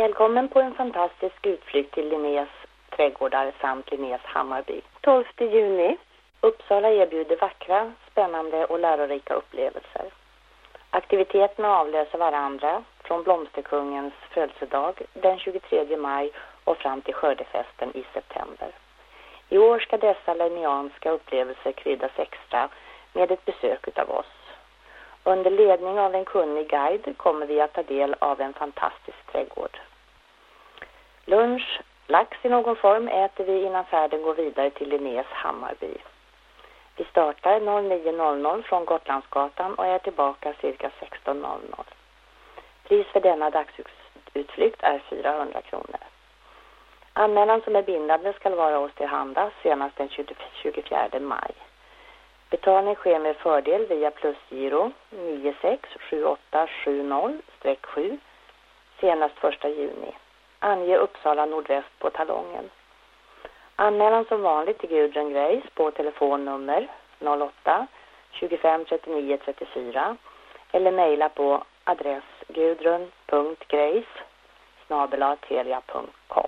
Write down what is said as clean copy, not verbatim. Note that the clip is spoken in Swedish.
Välkommen på en fantastisk utflykt till Linnés trädgårdar samt Linnés Hammarby. 12 juni. Uppsala erbjuder vackra, spännande och lärorika upplevelser. Aktiviteterna avlöser varandra från blomsterkungens födelsedag den 23 maj och fram till skördefesten i september. I år ska dessa linneanska upplevelser kryddas extra med ett besök utav oss. Under ledning av en kunnig guide kommer vi att ta del av en fantastisk trädgård. Lunch, lax i någon form äter vi innan färden går vidare till Linnés Hammarby. Vi startar 09.00 från Gotlandsgatan och är tillbaka cirka 16.00. Pris för denna dagsutflykt är 400 kronor. Anmälan som är bindande ska vara oss till handa senast den 24 maj. Betalning sker med fördel via plusgiro 967870-7 senast 1 juni. Ange Uppsala nordväst på talongen. Anmälan som vanligt till Gudrun Grace på telefonnummer 08 25 39 34 eller mejla på adress gudrun.grace@telia.com.